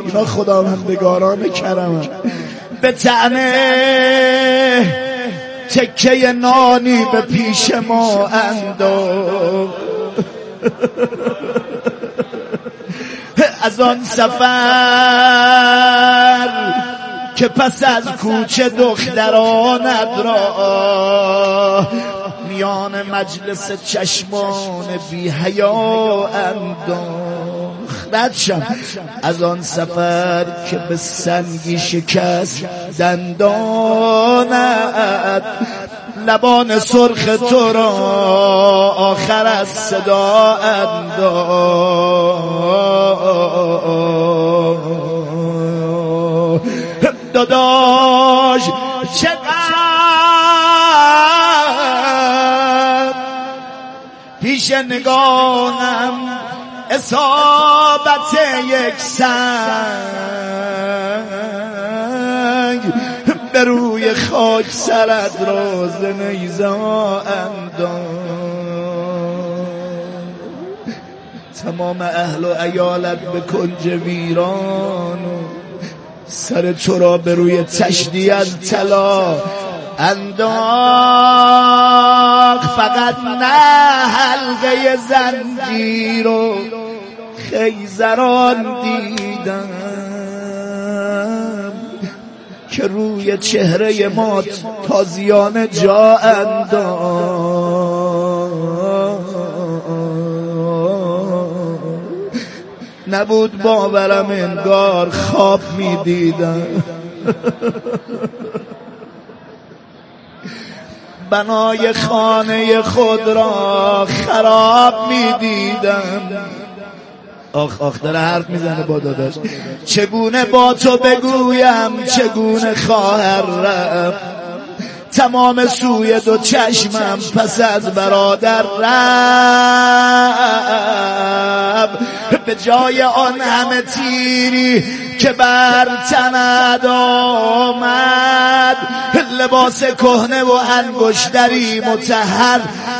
اینا خداوندگاران کرمن. به طعنه تکه نانی به پیش ما انداخت. از آن سفر که پس از کوچه دخترانت را میان مجلس چشمان بی حیا انداخت. ردشم از آن سفر که به سنگی شکست دندانت، لبان سرخ تو را آخر از صدا انداخت. داداش چقدر پیش نگاهم اصابت یک سنگ، به روی خاک سرت راز نیزه انداخت. تمام اهل و عیالت به کنج ویران، سر تو را به روی تشدی از طلا انداخت. فقط نه حلقه زنجیر و خیزران دیدم که روی چهره ما تازیانه جا انداخت. نبود باورم، انگار خواب می دیدم. بنای خانه خود را خراب می دیدم. آخ داره حرف میزنه با داداش. چگونه با تو بگویم، چگونه خواهر رفت، تمام سوی دو چشمم پس از برادر رفت. به جای آن همه تیری که بر تنت آمد، لباس کهنه و انگشتری مطهر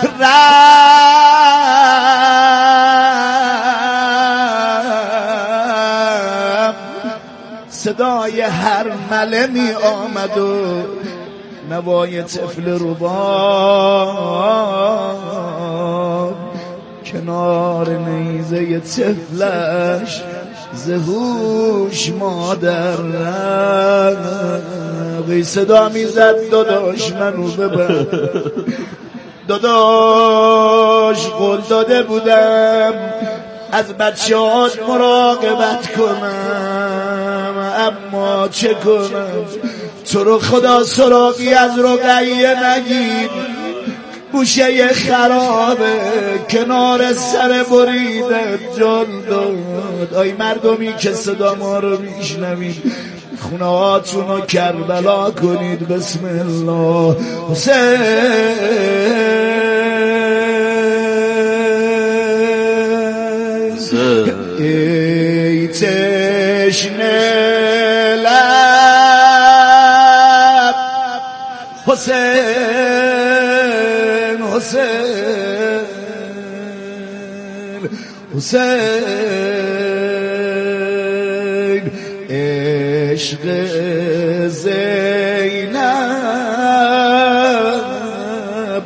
رفت. صدای هر مله می آمد و نوای طفل رباب کنار نیزه طفلش زهوش مادر رفت. صدا میزد داداش منو ببر، داداش قول داده بودم از بچه‌هات مراقبت کنم، اما چه کنم، تو رو خدا سراغی از رقیه نگیر، گوشه خرابه کنار سر بریده جان داد. آی مردمی که صدا ما رو میشنوید، خونه هاتون رو کربلا کنید. بسم الله. حسین ای تشنه لب، حسین حسین حسین، عشق زینب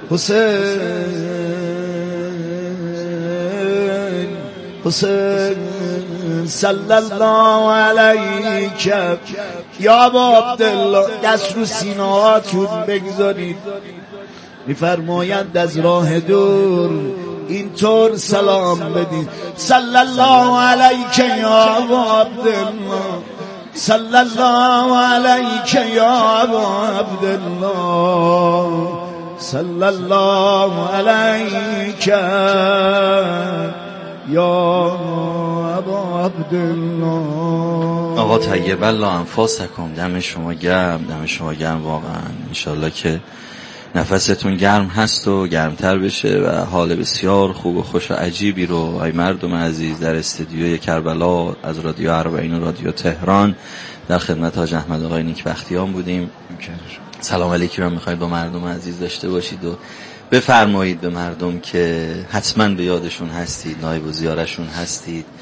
حسین حسین. صلی الله علیک یا ابا عبدالله. دست رو سینه هاتون بگذارید. میفرمایند از راه دور اینطور سلام بدید. صلی الله علیک یا ابا عبدالله، صلی الله علیک یا ابا عبدالله، صلی الله علیک یا ابا عبدالله. آقا طیب الله انفاسکم. دم شما گرم، دم شما گرم واقعا. انشالله که نفستون گرم هست و گرمتر بشه و حال بسیار خوب و خوش و عجیبی رو ای مردم عزیز در استودیوی کربلا از رادیو اربعین و رادیو تهران در خدمت حاج احمد آقای نیکبختیان بودیم. سلام علیکی رو میخواید با مردم عزیز داشته باشید و بفرمایید به مردم که حتما به یادشون هستید، نایب و زیارشون هستید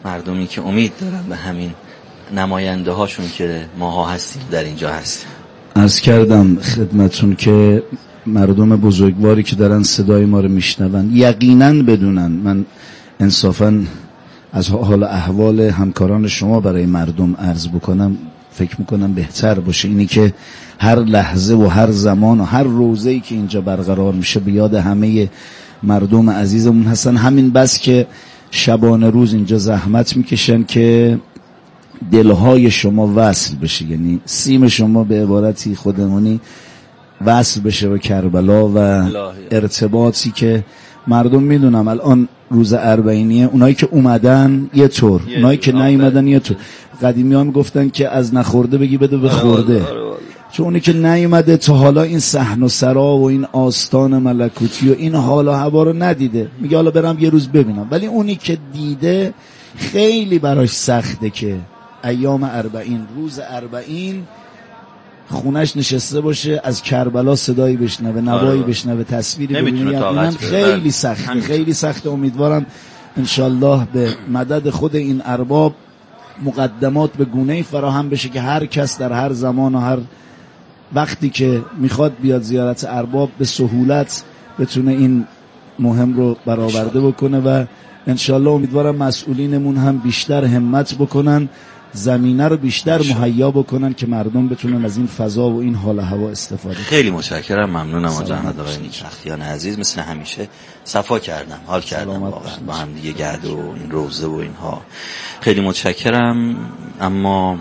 مردمی که امید دارن به همین نماینده هاشون که ماها هستیم در اینجا هستیم. عرض کردم خدمتون که مردم بزرگواری که دارن صدای ما رو میشنون یقینا بدونن، من انصافا از حال احوال همکاران شما برای مردم عرض بکنم فکر میکنم بهتر باشه، اینی که هر لحظه و هر زمان و هر روزه‌ای که اینجا برقرار میشه به یاد همه مردم عزیزمون هستن. همین بس که شبانه روز اینجا زحمت میکشن که دلهای شما وصل بشه، یعنی سیم شما به عبارتی خودمونی وصل بشه به کربلا و ارتباطی که مردم میدونم الان روز اربعینیه، اونایی که اومدن یه طور، اونایی که نیومدن یه طور. قدیمی ها میگفتن که از نخورده بگی بده به خورده، چون اونی که نیومده تا حالا این صحن و سرا و این آستان ملکوتی و این حال و هوا رو ندیده، میگه حالا برم یه روز ببینم. ولی اونی که دیده خیلی براش سخته که ایام اربعین، روز اربعین خونش نشسته باشه از کربلا صدایی بشنوه، نوایی بشنوه، تصویری ببینه. خیلی سخته، خیلی سخته. امیدوارم انشالله به مدد خود این ارباب مقدمات به گونه‌ای فراهم بشه که هر کس در هر زمان و هر وقتی که میخواد بیاد زیارت ارباب به سهولت بتونه این مهم رو برآورده بکنه و انشالله امیدوارم مسئولینمون هم بیشتر همت بکنن، زمینه رو بیشتر مهیا بکنن که مردم بتونن از این فضا و این حال و هوا استفاده کنن. خیلی متشکرم، ممنونم از جناب آقای نیکبختیان عزیز، مثل همیشه صفا کردم، حال کردم واقعا با هم دیگه گرد و این روزه و اینها. خیلی متشکرم. اما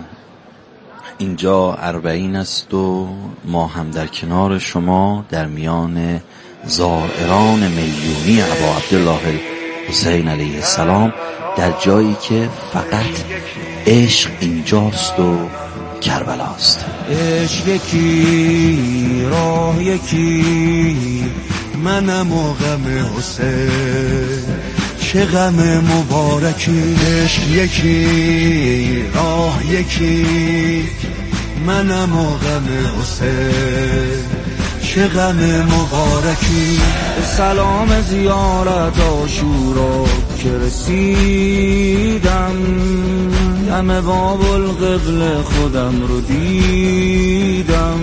اینجا اربعین است و ما هم در کنار شما در میان زائران میلیونی ابا عبدالله حسین علیه السلام در جایی که فقط عشق اینجاست و کربلاست. عشق یکی، راه یکی، منم و غم حسین، چه غم مبارکی. عشق یکی، راه یکی، منم و غم حسین، چه غم مبارکی. سلام زیارت عاشورا که رسیدم، دم باب القبله خودم رو دیدم،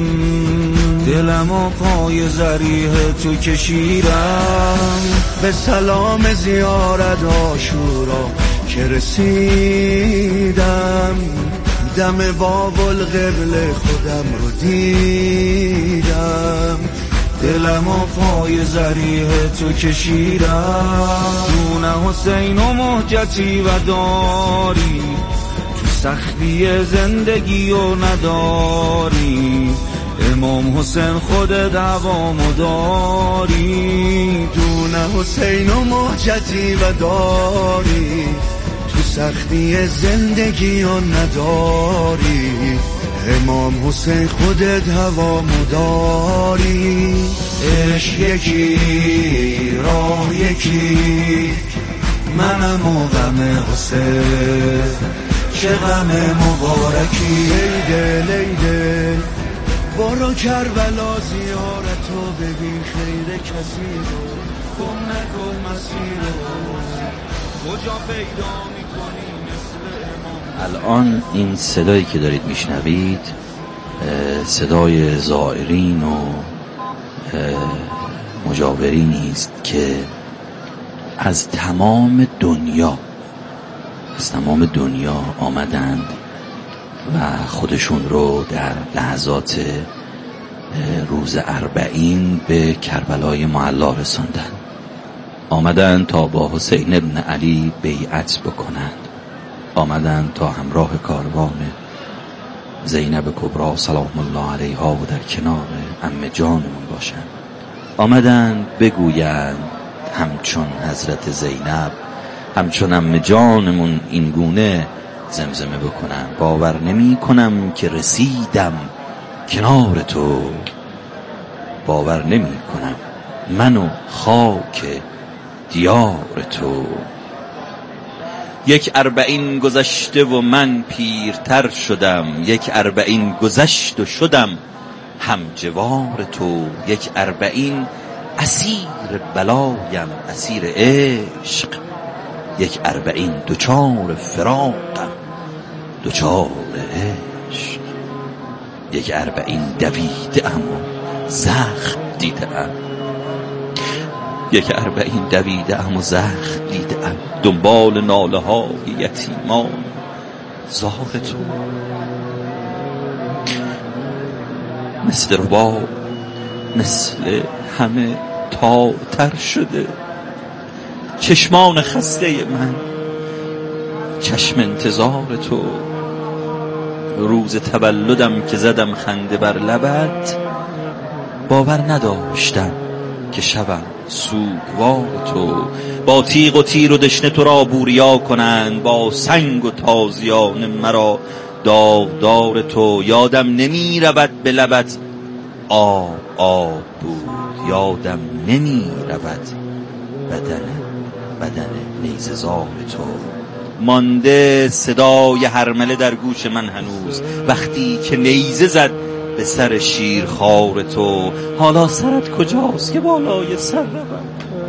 دلم و پای ذریح تو کشیدم. به سلام زیارت عاشورا که رسیدم، دم باب القبله خودم رو دیدم، دلم و پای ذریح تو کشیدم. دون حسین و مهجتی و داری، تو سختی زندگی و نداری، امام حسین خود دوامو داری. دون حسین و مهجتی و داری، تو سختی زندگی و نداری، امام حسین خودت هوامو داری. عشق یکی، راه یکی، منم و غم حسین، چه غم مبارکی. ای دل ای دل، برو کربلا زیارتو ببین، خیر کسی رو گم نکن مسیر رو، کجا پیدا میکنی مثل امام. الان این صدایی که دارید میشنوید صدای زائرین و مجاورینی است که از تمام دنیا آمدند و خودشون رو در لحظات روز اربعین به کربلای معلا رساندند. آمدند تا با حسین ابن علی بیعت بکنند، آمدند تا همراه کاروان زینب کبری سلام الله علیها و در کنار عمه جانمون باشند. آمدند بگویند همچون حضرت زینب، همچون عمه جانمون این گونه زمزمه بکنن: باور نمی کنم که رسیدم کنار تو، باور نمی کنم من و خاک دیار تو. یک اربعین گذشته و من پیرتر شدم، یک اربعین گذشت و شدم هم جوار تو. یک اربعین اسیر بلایم، اسیر عشق، یک اربعین دوچار فراقم دوچار عشق. یک اربعین دویده ام و زخم دیده ام. یک اربعین دویده ام و زخم دیده ام. دنبال ناله های یتیمان زار تو. مثل رباب مثل همه تار شده چشمان خسته من. چشم انتظار تو. روز تولدم که زدم خنده بر لبت، باور نداشتم که شبم سوگوار تو. با تیغ و تیر و دشنه تو را بوریا کنند، با سنگ و تازیان مرا داغدار تو. یادم نمی رود به لبت آب بود، یادم نمی رود بدن نیزه زار تو. مانده صدای هرمله در گوش من هنوز، وقتی که نیزه زد به سر شیرخوار تو. حالا سرت کجاست که بالای سر روم؟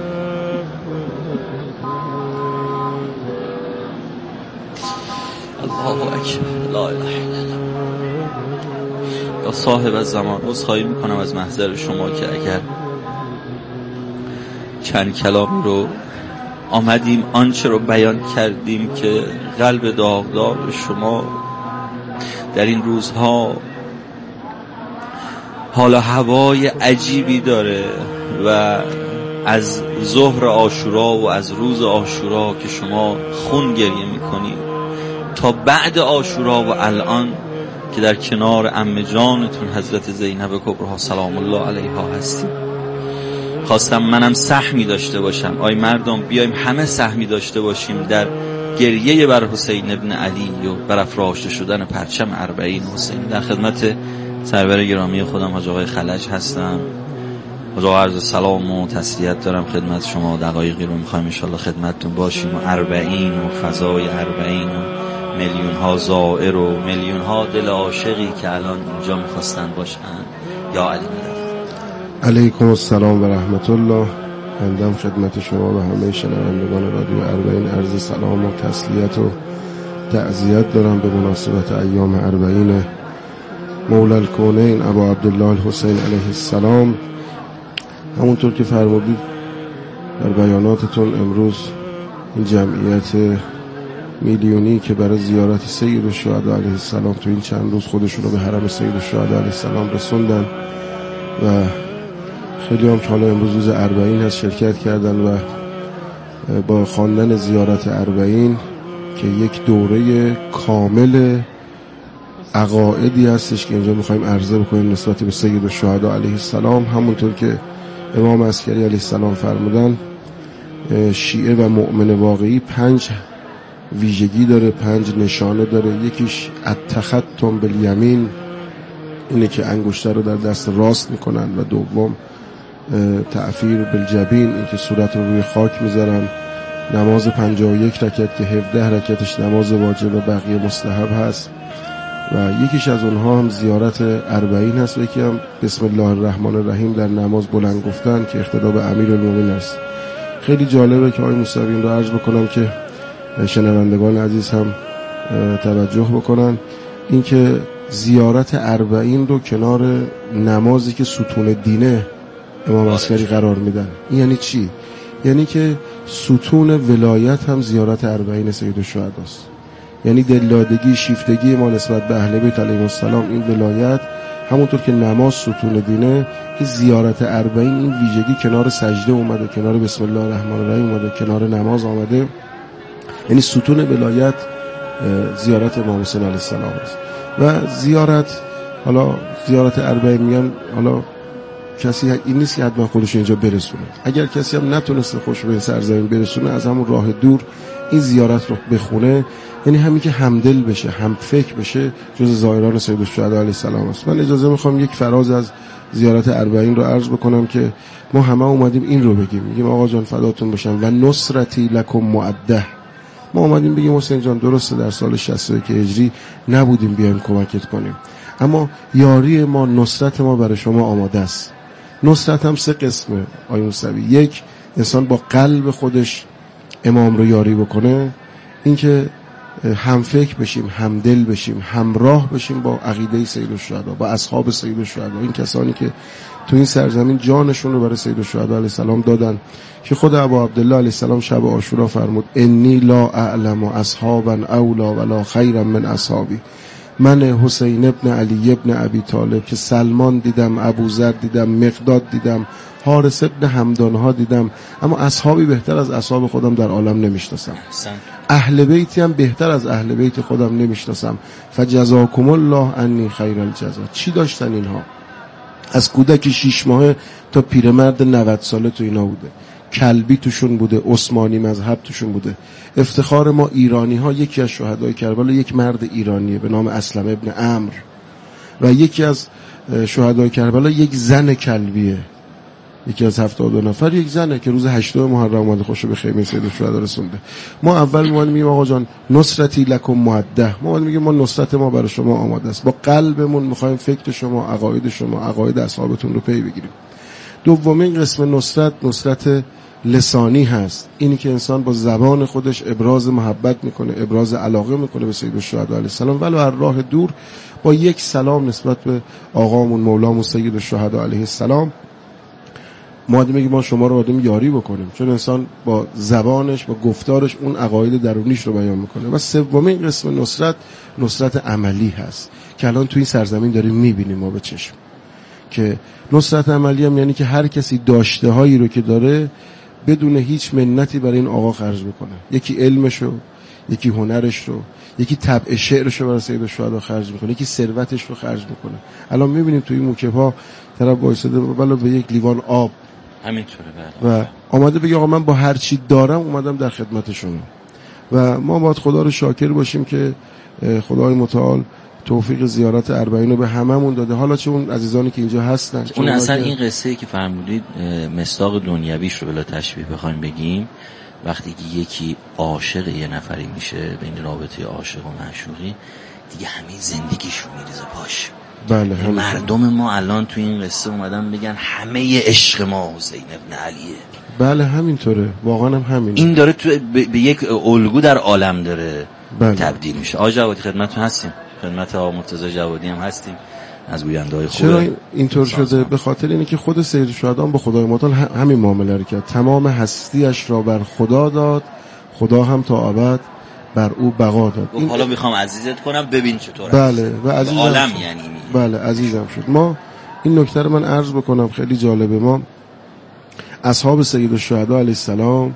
الله اکبر، لا اله الا الله. یا صاحب الزمان، عذرخواهی میکنم از محضر شما که اگر چند کلامی رو آمدیم آنچه رو بیان کردیم که قلب داغدار شما در این روزها حالا هوای عجیبی داره و از ظهر عاشورا و از روز عاشورا که شما خون گریه میکنید تا بعد عاشورا و الان که در کنار عمه جانتون حضرت زینب کبرا سلام الله علیها هستیم، خواستم منم سهمی داشته باشم. آی مردم بیایم همه سهمی داشته باشیم در گریه بر حسین ابن علی و بر افراشته شدن پرچم اربعین حسین. در خدمت سرور گرامی خودم حاج آقای خلج هستم. حاج آقا عرض سلام و تسلیت دارم خدمت شما. دقایقی رو میخوایم ان شاءالله خدمتتون باشیم و اربعین و فضای اربعین و میلیون ها زائر و میلیون ها دل عاشقی که الان اینجا میخواستن باشن. یا علی علیکم السلام و رحمت الله. بندم خدمت شما و همه شنوندگان رادیو اربعین عرض سلام و تسلیت و تعزیت دارم به مناسبت ایام اربعین مولا الکونین ابا عبدالله الحسین علیه السلام. همونطور که فرمودید در بیاناتتون، امروز این جمعیت میلیونی که برای زیارت سید الشهدا علیه السلام تو این چند روز خودشون رو به حرم سید الشهدا علیه السلام رسوندن و خیلی هم که حالا امروز روز اربعین هست شرکت کردن و با خواندن زیارت اربعین که یک دوره کامل عقائدی هستش که اینجا میخوایم عرضه بکنیم نسبت به سید الشهدا علیه السلام. همونطور که امام عسکری علیه السلام فرمودن، شیعه و مؤمن واقعی 5 ویژگی داره، 5 نشانه داره. یکیش التختم بالیمین، اینه که انگشتر رو در دست راست میکنن، و دوم تعفیر بالجبین، این که صورت رو روی خاک میذارن. نماز 51 رکعت که 17 رکعتش نماز واجب و بقیه مستحب هست. و یکیش از اونها هم زیارت اربعین هست و یکی هم بسم الله الرحمن الرحیم در نماز بلند گفتن که اقتدا به امیرالمومنین است. خیلی جالبه که آقای موسوی رو عرض بکنم که شنوندگان عزیز هم توجه بکنن، این که زیارت اربعین رو کنار نمازی که ستون دینه امام عسکری قرار میدن. این یعنی چی؟ یعنی که ستون ولایت هم زیارت اربعین سید الشهدا است. یعنی دلدادگی، شیفتگی ما نسبت به اهل بیت علیهم السلام، این ولایت، همونطور که نماز ستون دینه، این زیارت اربعین این ویژگی کنار سجده اومده، کنار بسم الله الرحمن الرحیم اومده، کنار نماز آمده. یعنی ستون ولایت زیارت امام حسین علیه السلام است. و زیارت اربعین میگن حالا کسی این نیست که حتما خودش اینجا برسونه. اگر کسی هم نتونسته خوش به این سرزمین برسونه، از همون راه دور این زیارت رو بخونه، یعنی همین که همدل بشه، هم فکر بشه، جز زائران سید الشهدا علیه السلام است. من اجازه میخوام یک فراز از زیارت اربعین رو عرض بکنم که ما همه اومدیم این رو بگیم. میگیم آقا جان فداتون باشم و نصرتی لکم معده. ما اومدیم بگیم حسین جان درسته در سال 61 هجری نبودیم بیایم کمکت کنیم، اما یاری ما، نصرت ما برای شما آماده است. نصرت هم 3 قسمه آقای موسوی. 1، انسان با قلب خودش امام رو یاری بکنه، این که هم فکر بشیم، هم دل بشیم، همراه بشیم با عقیده سید الشهدا، با اصحاب سید الشهدا، این کسانی که تو این سرزمین جانشون رو برای سید الشهدا علیه السلام دادن، که خود ابا عبدالله علیه السلام شب عاشورا فرمود انی لا اعلم اصحابا اولا ولا خیرا من اصحابی. من حسین ابن علی ابن ابی طالب که سلمان دیدم، ابوذر دیدم، مقداد دیدم، حارث ابن حمدان ها دیدم، اما اصحابی بهتر از اصحاب خودم در عالم نمیشناسم، اهل بیتی هم بهتر از اهل بیت خودم نمیشناسم. فجزاکم الله عنی خیر الجزا. چی داشتن اینها؟ از کودک 6 ماهه تا پیرمرد 90 ساله تو اینا بوده، کلبی توشون بوده، عثمانی مذهب توشون بوده. افتخار ما ایرانی ها، یکی از شهدای کربلا یک مرد ایرانیه به نام اسلم ابن عمرو، و یکی از شهدای کربلا یک زن کلبیه، یکی از 72 نفر یک زنه که روز 8 محرم اومده خوشو به خیمه سید الشهدا رسونده. ما اول میگیم آقا جان نصرتی لکم مودع، ما میگیم ما نصرت ما برای شما آماده است، با قلبمون میخوایم فکر شما، عقاید شما، عقاید اصحابتون رو پی بگیریم. دومین قسم نصرت لسانی هست، اینی که انسان با زبان خودش ابراز محبت میکنه، ابراز علاقه میکنه به سید الشهدا علیه السلام، ولو از راه دور، با یک سلام نسبت به آقامون مولامون سید الشهدا علیه السلام. ما میگیم ما شما رو باید یاری بکنیم، چون انسان با زبانش، با گفتارش اون عقاید درونیش رو بیان میکنه. و سومین قسم نصرت عملی هست که الان توی این سرزمین داریم میبینیم ما به چشم، که نصرت عملی هم یعنی که هر کسی داشته هایی رو که داره بدون هیچ منتی برای این آقا خرج میکنه، یکی علمشو، یکی هنرش رو، یکی طبع شعرش رو برای سید الشهدا خرج میکنه، یکی ثروتش رو خرج میکنه. الان میبینیم توی موکب ها طرف وایساده بالا به یک لیوان آب همینطوره و آماده بگه آقا من با هر چی دارم اومدم در خدمت شما. و ما باید خدا رو شاکر باشیم که خدای متعال توفیق زیارت اربعین رو به هممون داده، حالا چه اون عزیزانی که اینجا هستن. اون اصلا این قصه‌ای که فرمودید مصداق دنیویش رو بلا تشبیه بخوایم بگیم، وقتی که یکی عاشق یه نفری میشه، بین رابطه عاشق و معشوقی دیگه همه زندگیشو میریزه پاش. بله، مردم ما الان تو این قصه اومدن بگن همه عشق ما حسین ابن علیه. بله همینطوره، واقعا هم همینه. این داره تو به یک الگو در عالم داره تبدیل میشه. آقا جوادی خدمتتون هستیم، خدمت آقا مرتضی جوادی هم هستیم از گوینده‌های خوب. چرا اینطور شده؟ به خاطر اینه که خود سید الشهدا با خدای متعال همین معامله رو کرد، تمام هستیش را بر خدا داد، خدا هم تا ابد بر او بقا داد. این حالا میخوام عزیزت کنم ببین چطوره. بله و عزیزم عالم شد. یعنی بله عزیزم شد. ما این نکته رو من عرض بکنم، خیلی جالبه. ما اصحاب سید الشهدا علیه السلام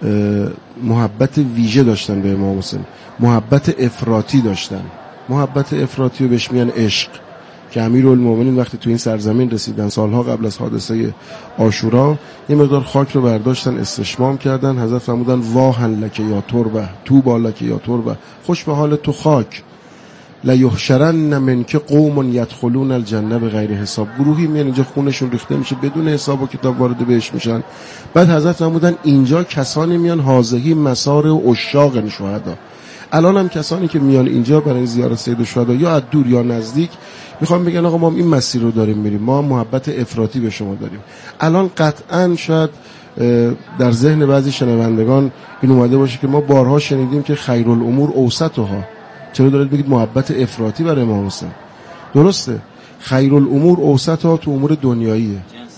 محبت ویژه داشتن به امام حسین، محبت افراطی داشتن. محبت افراطی رو بهش میگن عشق، که امیرالمومنین وقتی تو این سرزمین رسیدن سالها قبل از حادثه عاشورا، یه مقدار خاک رو برداشتن استشمام کردن. حضرت فرمودن واهن لک یا تربه، تو بالک یا تربه، خوش به حال تو خاک. لا یحشرن منک قوم یدخلون الجنه بغیر حساب، گروهی میان اینجا خونشون ریخته میشه بدون حساب و کتاب وارد بهش میشن. بعد حضرت فرمودن اینجا کسانی میان حاضهی مسار و عشاق شهدا. الان هم کسانی که میان اینجا برای زیارت سید الشهدا یا از دور یا نزدیک میخوام بگن آقا ما این مسیر رو داریم میریم، ما محبت افراطی به شما داریم. الان قطعا شاید در ذهن بعضی شنوندگان این اومده باشه که ما بارها شنیدیم که خیرالامور اوسطها، چرا دارید بگید محبت افراطی برای امام حسین؟ درسته، خیرالامور اوسطها تو امور دنیاییه،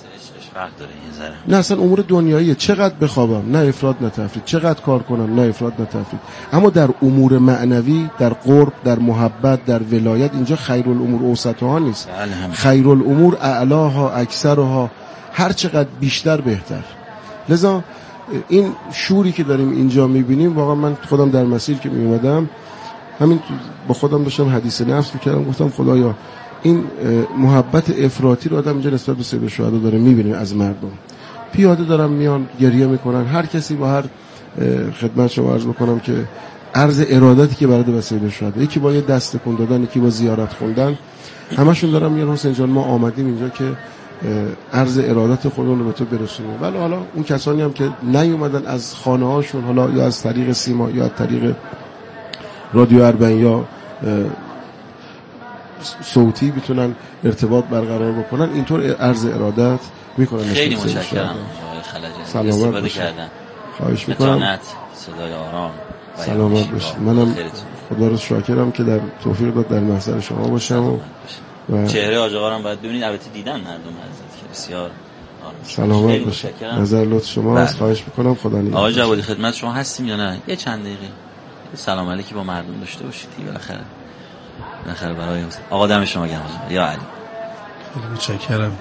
نه اصلا امور دنیاییه. چقدر بخوابم نه افراط نه تفرید، چقدر کار کنم نه افراط نه تفرید. اما در امور معنوی، در قرب، در محبت، در ولایت، اینجا خیرالامور اوسطها نیست، خیرالامور اعلاها اکثرها، هر چقدر بیشتر بهتر. لذا این شوری که داریم اینجا میبینیم، واقعا من خودم در مسیر که میومدم همین با خودم داشتم حدیث نفس میکردم، گفتم خدایا این محبت افراطی رو آدم اینجا نسبت به سید الشهدا داره میبینه از مردم. پیاده دارن میان گریه میکنن، هر کسی با هر خدمت شما عرض بکنم که عرض ارادتی که برای سید الشهدا، یکی با یه دست تکون دادن، یکی با زیارت خوندن، همشون دارن میگن حسین جان ما آمدیم اینجا که عرض ارادت خودمون رو به تو برسونیم. ولی حالا اون کسانی هم که نیومدن از خانه هاشون، حالا یا از طریق سیما یا از طریق رادیو اربعین یا صوتی بتونن ارتباط برقرار بکنن، اینطور عرض ارادت میکنن. خیلی متشکرم آقای خلجی، استفاده کردن. خواهش میکنم. صدای آرام. سلامت باشید. منم خدا رو شاکرم که در توفیق داد در محضر شما باشم و چهره آقا هم باید ببینید، البته دیدن مردم حضرت که بسیار سلامت باشید. نظر لطف شما است. خواهش میکنم. خدا نگهدار. آقا جوادی خدمت شما هستیم یا نه؟ یه چند دقیقه سلام علیکی با مردم داشته باشید بالاخره برای آقا. دم شما گرم یا علی. خیلی متشکرم.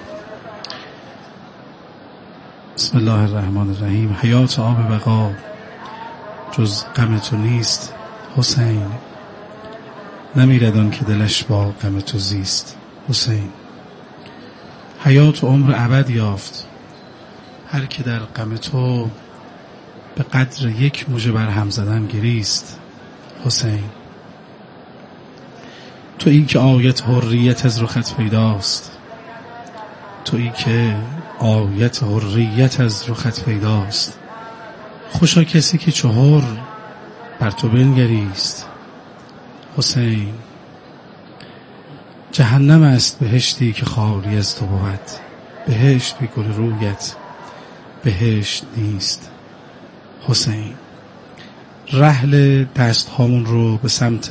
بسم الله الرحمن الرحیم. حیات آب بقا جز غم تو نیست حسین، نمیرد آن که دلش با غم تو زیست حسین. حیات و عمر ابد یافت هر که در غم تو به قدر یک موجه بر هم زدن گریست حسین. تویی که آیت حریت از رخت پیداست، تویی که آیت حریت از رخت پیداست. خوشا کسی که چهار بر تو بنگریست حسین. جهنم است بهشتی که خالی از تو بود، بهشت بی گل رویت بهشت نیست حسین. رحل دست هامون رو به سمت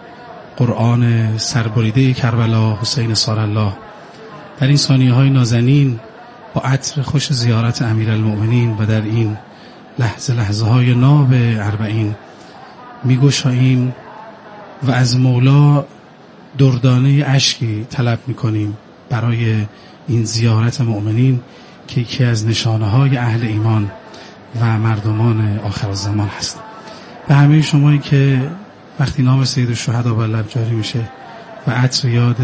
قرآن سربریده کربلا حسین صالح در این ثانیه های نازنین با عطر خوش زیارت امیرالمؤمنین و در این لحظه های ناب اربعین میگشاییم و از مولا دردانه اشکی طلب میکنیم برای این زیارت مؤمنین که یکی از نشانه های اهل ایمان و مردمان آخر الزمان هست. به همه شمایی که وقتی نام سید الشهدا بر لب جاری میشه و عطر یاد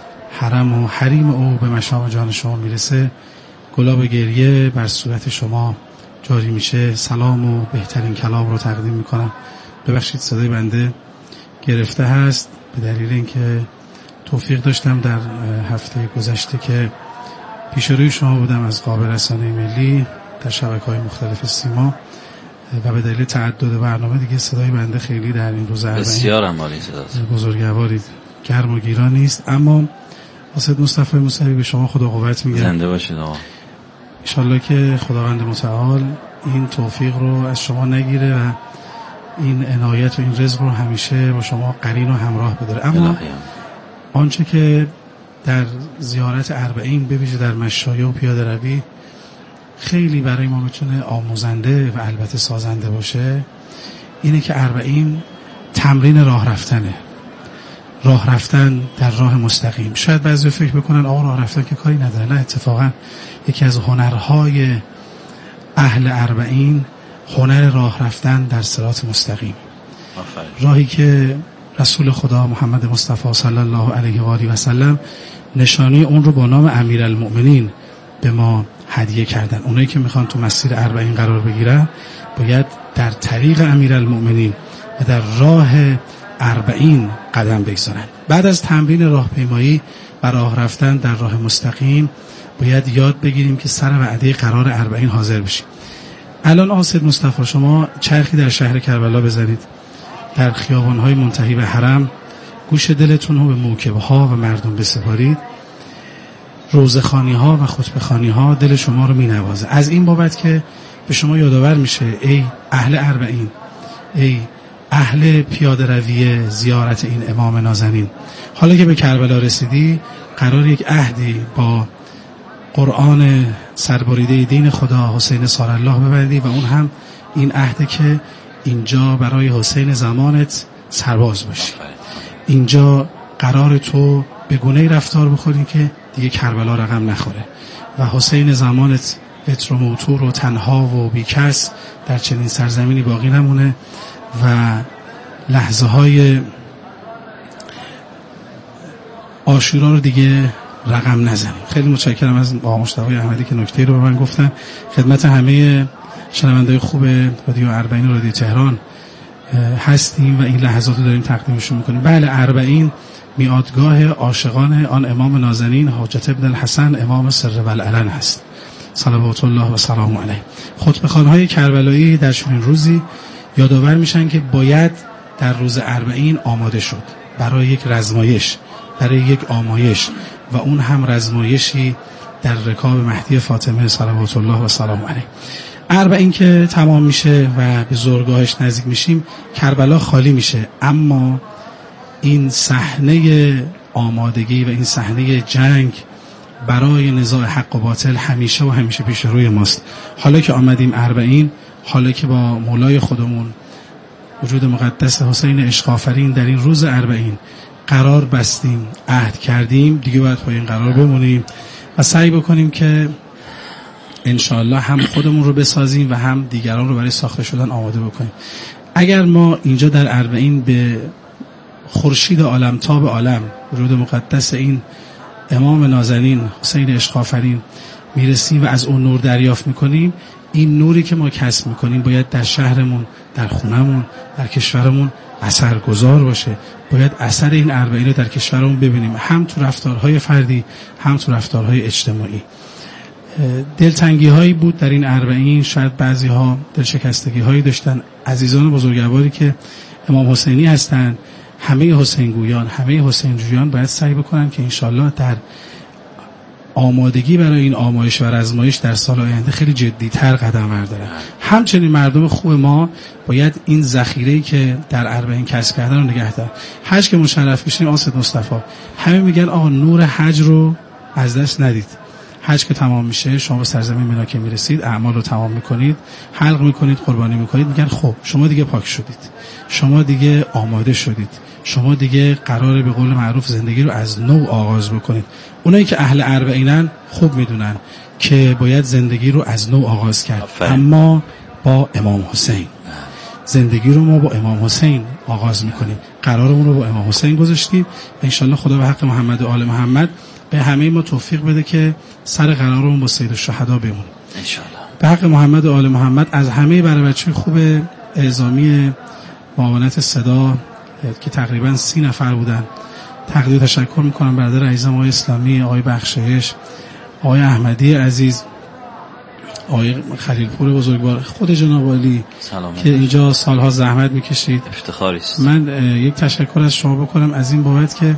حرم و حریم او به مشام جان شما میرسه، گلاب گریه بر صورت شما جاری میشه. سلام و بهترین کلام رو تقدیم میکنم. ببخشید صدای بنده گرفته هست به دلیل اینکه توفیق داشتم در هفته گذشته که پیش روی شما بودم از قاب رسانه ملی در شبکه‌های مختلف سیما و به دلیل تعدد برنامه دیگه صدای بنده خیلی در این روز بسیار عالی صداست. بزرگوارید گرم و گیران نیست، اما واسه مصطفی موسوی به شما خدا قوت میگم. زنده باشید آقا. ان شاءالله که خداوند متعال این توفیق رو از شما نگیره و این عنایت و این رزق رو همیشه با شما قرین و همراه بداره. اما آنچه که در زیارت اربعین به ویژه در مشایع و پیاده روی خیلی برای ما میتونه آموزنده و البته سازنده باشه اینه که اربعین تمرین راه رفتنه. راه رفتن در راه مستقیم. شاید بعضی فکر بکنن آقا راه رفتن که کاری نداره. نه، اتفاقا یکی از هنرهای اهل اربعین هنر راه رفتن در صراط مستقیم. راهی که رسول خدا محمد مصطفی صلی الله علیه و آله و سلم نشانی اون رو با نام امیرالمؤمنین به ما هدیه کردن. اونایی که میخوان تو مسیر اربعین قرار بگیرن باید در طریق امیرالمؤمنین و در راه اربعین قدم بگذارن. بعد از تمرین راهپیمایی و راه رفتن در راه مستقیم باید یاد بگیریم که سر وعده قرار اربعین حاضر بشیم. الان آسد مصطفی شما چرخی در شهر کربلا بزنید، در خیابان‌های منتهی به حرم گوش دلتون رو به موکب‌ها و مردم بسپارید. روزخوانی‌ها و خطبه‌خوانی‌ها دل شما رو می‌نوازه. از این بابت که به شما یادآور میشه ای اهل اربعین، ای اهل پیاده روی زیارت این امام نازنین، حالا که به کربلا رسیدی قرار یک عهدی با قرآن سربریده دین خدا حسین صالح ببندی و اون هم این عهده که اینجا برای حسین زمانت سرباز باشی. اینجا قرار تو به گونه‌ای رفتار بخوری که دیگه کربلا رقم نخوره و حسین زمانت اتر و موتور و تنها و بیکس در چنین سرزمینی باقی نمونه و لحظه های عاشورا رو دیگه رقم نزنیم. خیلی متشکرم از آقا مصطفی احمدی که نکته رو به من گفتن. خدمت همه شنونده‌های خوب رادیو اربعین و رادیو تهران هستیم و این لحظات رو داریم تقدیمشون میکنیم. بله، اربعین میادگاه عاشقان آن امام نازنین حجت ابن الحسن امام سر و العلن هست صلوات الله و سلام علیه. خطبه‌خوان‌های کربلایی در چنین روزی یادآور میشن که باید در روز اربعین آماده شد برای یک رزمایش، برای یک آمایش و اون هم رزمایشی در رکاب مهدی فاطمه صلوات الله و سلام علیه. اربعین که تمام میشه و به زورگاهش نزدیک میشیم، کربلا خالی میشه، اما این صحنه آمادگی و این صحنه جنگ برای نزاع حق و باطل همیشه و همیشه پیش روی ماست. حالا که آمدیم اربعین، حالا که با مولای خودمون وجود مقدس حسین عشق آفرین در این روز اربعین قرار بستیم، عهد کردیم، دیگه باید با این قرار بمونیم و سعی بکنیم که انشاءالله هم خودمون رو بسازیم و هم دیگران رو برای ساخته شدن آماده بکنیم. اگر ما اینجا در اربعین به خورشید عالم تاب عالم وجود مقدس این امام نازنین حسین عشق آفرین میرسیم و از اون نور دریافت میکنیم، این نوری که ما کسب میکنیم باید در شهرمون، در خونمون، در کشورمون اثرگذار باشه. باید اثر این اربعین رو در کشورمون ببینیم، هم تو رفتارهای فردی هم تو رفتارهای اجتماعی. دلتنگی هایی بود در این اربعین، شاید بعضی ها دلشکستگی هایی داشتن. عزیزان بزرگواری که امام حسینی هستند، همه حسین گویان، همه حسین جویان باید سعی بکنن که انشالله در آمادگی برای این آمایش و رزمایش در سال آینده خیلی جدی‌تر قدم بردارن. همچنین مردم خوب ما باید این ذخیره‌ای که در اربعین کسب کردن رو نگه دارن. حج که مشرف بشیم آسد مصطفی، همه میگن آقا نور حج رو از دست ندید. حج که تمام میشه، شما به سرزمین منا که میرسید، اعمال رو تمام میکنید، حلق میکنید، قربانی میکنید، میگن خب شما دیگه پاک شدید، شما دیگه آماده شدید، شما دیگه قراره به قول معروف زندگی رو از نو آغاز بکنید. اونایی که اهل اربعینن خوب میدونن که باید زندگی رو از نو آغاز کرد، اما با امام حسین. زندگی رو ما با امام حسین آغاز میکنیم، قرارمون رو با امام حسین گذاشتیم و انشالله خدا به حق محمد و آل محمد به همه ما توفیق بده که سر قرارمون با سید الشهدا بمون انشالله. به حق محمد و آل محمد از همه برای بچه خوب اعزامی معاونت صدا که تقریبا 30 نفر بودن تقدیر تشکر میکنم. برادر عزیزم آقای اسلامی، آقای بخشایش، آقای احمدی عزیز، آقای خلیلپور بزرگوار، خود جناب عالی که اینجا سالها زحمت میکشید، افتخاری است. من یک تشکر از شما بکنم از این بابت که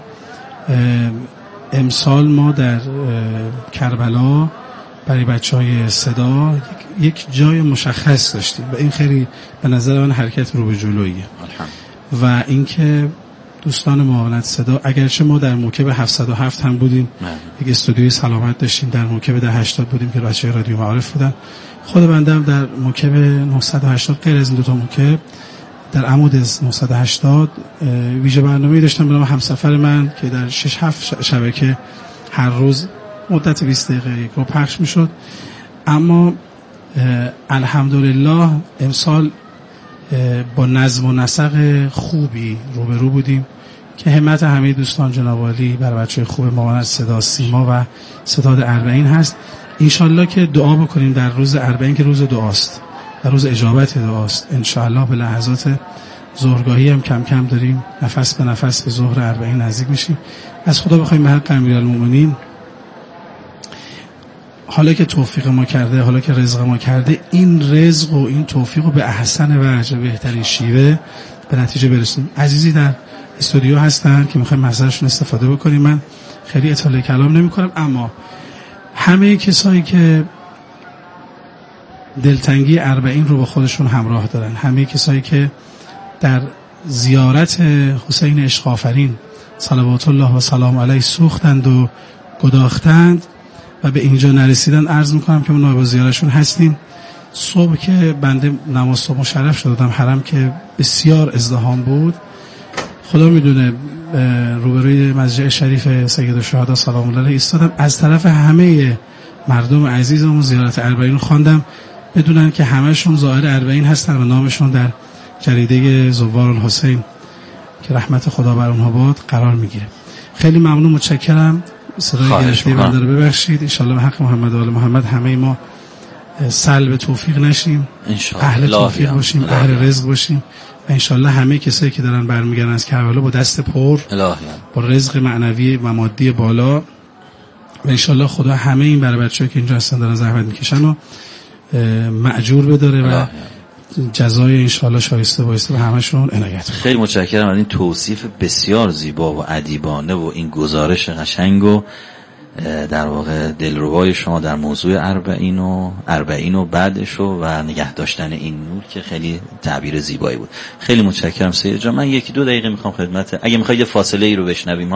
امسال ما در کربلا برای بچهای صدا یک جای مشخص داشتیم و این خیلی به نظر من حرکت رو به جلویه. و اینکه دوستان معاونت صدا، اگرچه ما در موکب 707 هم بودیم، یک استودیوی سلامت داشتیم، در موکب 1080 بودیم که بچهای رادیو معارف بودن، خود بنده هم در موکب 980 غیر از این دو تا موکب در عمود 980 ویژه برنامه‌ای داشتم به نام همسفر من که در 6-7 شبکه هر روز مدت 20 دقیقه یک رو پخش میشد. اما الحمدلله امسال با نظم و نسق خوبی روبرو بودیم که همت همه دوستان جناب عالی بر بچه خوب معاونت صدا سیما و ستاد اربعین هست. انشالله که دعا بکنیم در روز اربعین که روز دعاست و روز اجابت دعاست. انشالله به لحظات ظهرگاهی هم کم کم داریم نفس به نفس به ظهر اربعین نزدیک میشیم. از خدا بخوایم به حق امیرالمومنین حالا که توفیق ما کرده، حالا که رزق ما کرده، این رزق و این توفیق رو به احسن وجه بهترین شیوه به نتیجه برسونیم. عزیزی در استودیو هستن که میخوایم ازشون استفاده بکنیم. من خیلی اطاله کلام نمی کنم، اما همه کسایی که دلتنگی اربعین رو با خودشون همراه دارن، همه کسایی که در زیارت حسین عشق آفرین صلوات الله و سلام علیه سوختند و گداختند و به اینجا نرسیدن، عرض میکنم که ما نایب زیارتشون هستیم. صبح که بنده نماز صبح مشرف شدم حرم که بسیار ازدحام بود، خدا میدونه روبروی مسجد شریف سید الشهدا سلام الله علیه ایستادم، از طرف همه مردم عزیزمون زیارت اربعین رو خواندم بدونن که همهشون زائر اربعین هستن و نامشون در جریده زوار الحسین که رحمت خدا بر اونها باد قرار میگیره. خیلی ممنون، متشکرم. صدای گرفته بنده رو ببخشید. انشالله به حق محمد و آل محمد همه ما سلب توفیق نشیم، اهل توفیق باشیم، اهل رزق باشیم و انشالله همه کسایی که دارن برمیگردن از کربلا با دست پر، با رزق معنوی و مادی بالا، و انشالله خدا همه این برای بچه‌ای که اینجا هستن دارن زحمت میکشن و مأجور بداره و جزای انشالله شایسته بایسته به همشون عنایت. خیلی متشکرم از این توصیف بسیار زیبا و ادیبانه و این گزارش قشنگ و در واقع دلربای شما در موضوع اربعین و بعدش و نگه داشتن این نور که خیلی تعبیر زیبایی بود. خیلی متشکرم سید جان. من 1-2 دقیقه میخوام خدمت، اگه میخواید یه فاصله ای رو بشنویم